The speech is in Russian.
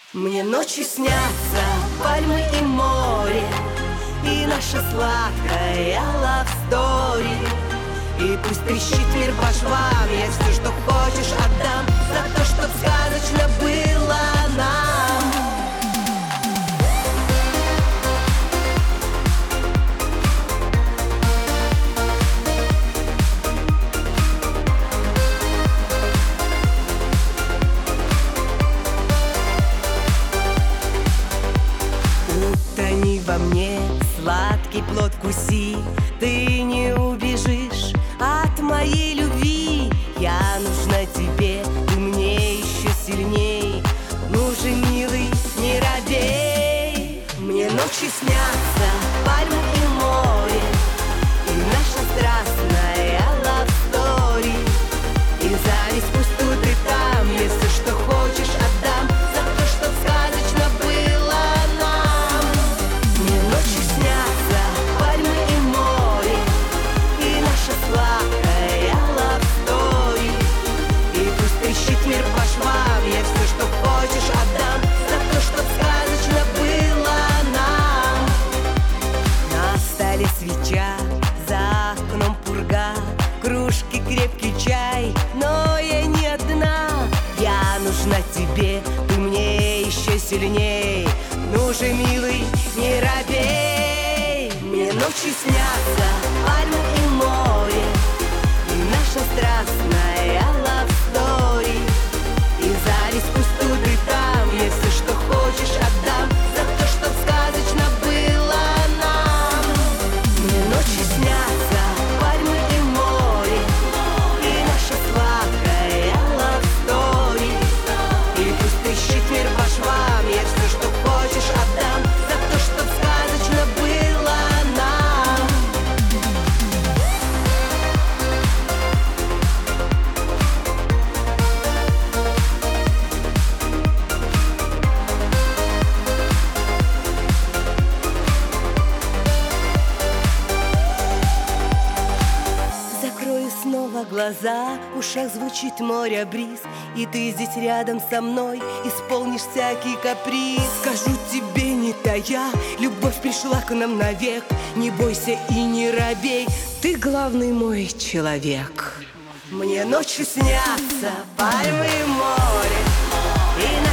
Мне ночью снятся пальмы и море, и наша сладкая love story. И пусть трещит мир по швам, я все, что хочешь, отдам за то, чтоб сказочно было нам. Утони во мне, сладкий плод вкуси, ты не убежишь от моей любви. Я нужна тебе, ты мне еще сильней. Ну же, милый, не робей. Мне ночью снятся пальмы и море, и наша страстная love story. И зависть пусть тут и там, если что хочешь, отдам за то, чтоб сказочно было нам. Мне ночью снятся пальмы и море, и наша сладкая love story. И пусть трещит мир по швам, я все, что хочешь, отдам за то, чтоб сказочно было нам. На столе свеча, за окном пурга, кружки крепкий чай, но я не одна. Я нужна тебе, ты мне еще сильней. Ну же, милый, не робей. Мне ночью снятся пальмы и море, и наша страстная love story. И зависть пусть тут и там, если что хочешь, отдам за то, чтоб сказочно было нам. Мне ночью снятся пальмы и море, и наша сладкая love story. И пусть трещит мир по швам, я все, что хочешь, отдам за то, чтоб сказочно было нам. Закрою снова глаза, в ушах звучит море бриз, и ты здесь рядом со мной исполнишь всякий каприз. Скажу тебе, не тая, любовь пришла к нам навек. Не бойся и не робей, ты главный мой человек. Мне ночью снятся пальмы и море, и